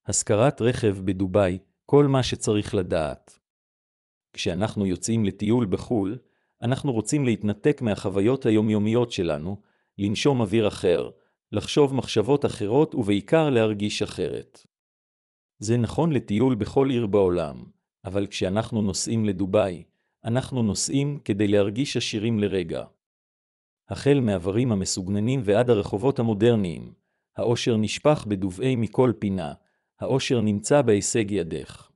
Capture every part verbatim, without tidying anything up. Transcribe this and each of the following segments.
השכרת רכב בדובאי, כל מה שצריך לדעת. כשאנחנו יוצאים לטיול בחול, אנחנו רוצים להתנתק מהחוויות היומיומיות שלנו, לנשום אוויר אחר, לחשוב מחשבות אחרות ובעיקר להרגיש אחרת. זה נכון לטיול בכל עיר בעולם, אבל כשאנחנו נוסעים לדובאי, אנחנו נוסעים כדי להרגיש עשירים לרגע. החל מעברים המסוגננים ועד הרחובות המודרניים, האושר נשפך בדובאי מכל פינה, האושר נמצא בהישג ידך.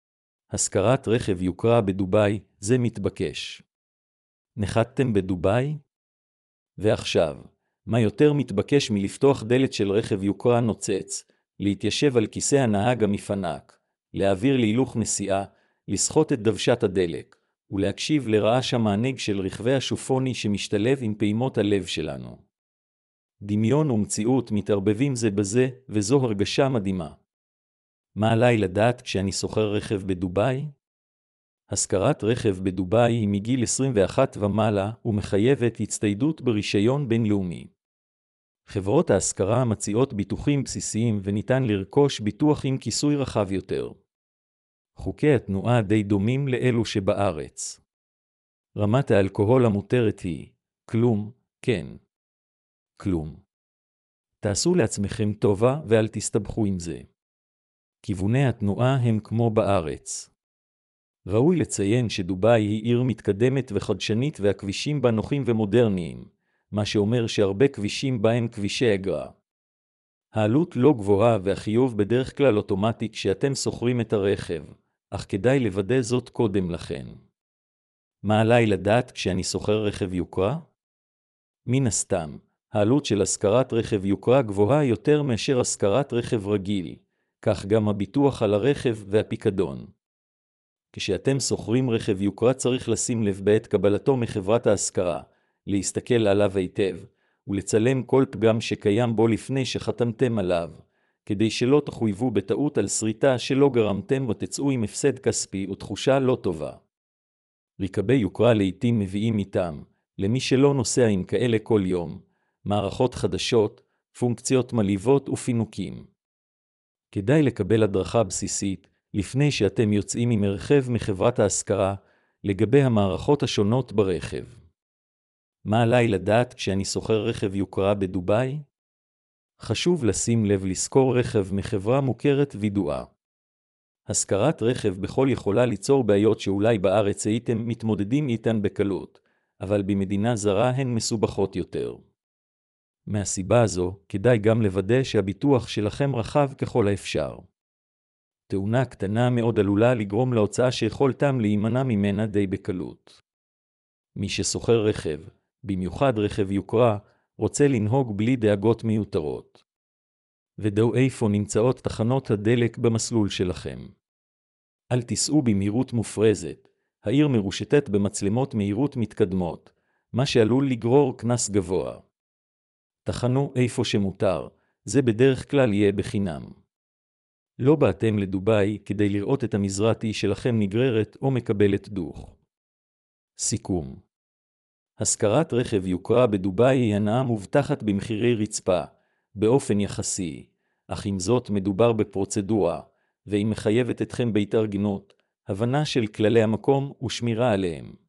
השכרת רכב יוקרה בדובאי, זה מתבקש. נחתתם בדובאי? ועכשיו, מה יותר מתבקש מלפתוח דלת של רכב יוקרה נוצץ, להתיישב על כיסא הנהג המפנק, להעביר להילוך נסיעה, לסחוט את דוושת הדלק, ולהקשיב לרעש המענג של רכבי השופוני שמשתלב עם פעימות הלב שלנו. דמיון ומציאות מתערבבים זה בזה, וזו הרגשה מדהימה. מה עליי לדעת כשאני שוכר רכב בדובאי? השכרת רכב בדובאי היא מגיל עשרים ואחת ומעלה ומחייבת הצטיידות ברישיון בינלאומי. חברות ההשכרה מציעות ביטוחים בסיסיים וניתן לרכוש ביטוח עם כיסוי רחב יותר. חוקי התנועה די דומים לאלו שבארץ. רמת האלכוהול המותרת היא כלום, כן. כלום. תעשו לעצמכם טובה ואל תסתבכו עם זה. כיווני התנועה הם כמו בארץ. ראוי לציין שדובאי היא עיר מתקדמת וחדשנית והכבישים בה נוחים ומודרניים, מה שאומר שהרבה כבישים בהם כבישי אגרה. העלות לא גבוהה והחיוב בדרך כלל אוטומטי כשאתם שוכרים את הרכב, אך כדאי לוודא זאת קודם לכן. מה עליי לדעת כשאני שוכר רכב יוקרה? מן הסתם, העלות של השכרת רכב יוקרה גבוהה יותר מאשר השכרת רכב רגיל, כך גם הביטוח על הרכב והפיקדון. כשאתם שוכרים רכב יוקרה צריך לשים לב בעת קבלתו מחברת ההשכרה, להסתכל עליו היטב, ולצלם כל פגם שקיים בו לפני שחתמתם עליו, כדי שלא תחויבו בטעות על שריטה שלא גרמתם ותצאו עם הפסד כספי ותחושה לא טובה. רכבי יוקרה לעתים מביאים איתם, למי שלא נוסע עם כאלה כל יום, מערכות חדשות, פונקציות מליבות ופינוקים. כדאי לקבל הדרכה בסיסית, לפני שאתם יוצאים עם רכב מחברת ההשכרה, לגבי המערכות השונות ברכב. מה עליי לדעת כשאני שוכר רכב יוקרה בדובאי? חשוב לשים לב לשכור רכב מחברה מוכרת וידועה. השכרת רכב בכל יכולה ליצור בעיות שאולי בארץ הייתם מתמודדים איתן בקלות, אבל במדינה זרה הן מסובכות יותר. מהסיבה הזו, כדאי גם לוודא שהביטוח שלכם רחב ככל האפשר. תאונה קטנה מאוד עלולה לגרום להוצאה שיכולתם להימנע ממנה די בקלות. מי ששוכר רכב, במיוחד רכב יוקרה, רוצה לנהוג בלי דאגות מיותרות. ודאו איפה נמצאות תחנות הדלק במסלול שלכם. אל תיסעו במהירות מופרזת, העיר מרושתת במצלמות מהירות מתקדמות, מה שעלול לגרור קנס גבוה. תחנו איפה שמותר, זה בדרך כלל יהיה בחינם. לא באתם לדובאי כדי לראות את המזרטי שלכם נגררת או מקבלת דוח. סיכום. השכרת רכב יוקרה בדובאי היא הנאה מובטחת במחירי רצפה, באופן יחסי, אך עם זאת מדובר בפרוצדורה, והיא מחייבת אתכם בהתארגנות, הבנה של כללי המקום ושמירה עליהם.